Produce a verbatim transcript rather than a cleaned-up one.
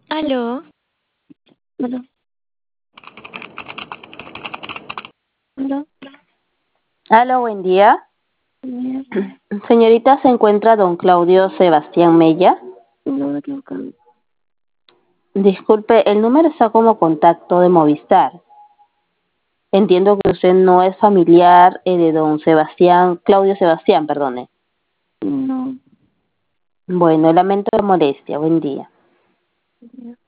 Aló, Hola, hola, Aló, buen día. mira, Señorita, ¿se encuentra don Claudio Sebastián Mella? no me equivocado. Disculpe, el número está como contacto de Movistar. Entiendo que usted no es familiar eh, de don Sebastián, Claudio Sebastián, perdone. No, Bueno, lamento la molestia. Buen día. mira.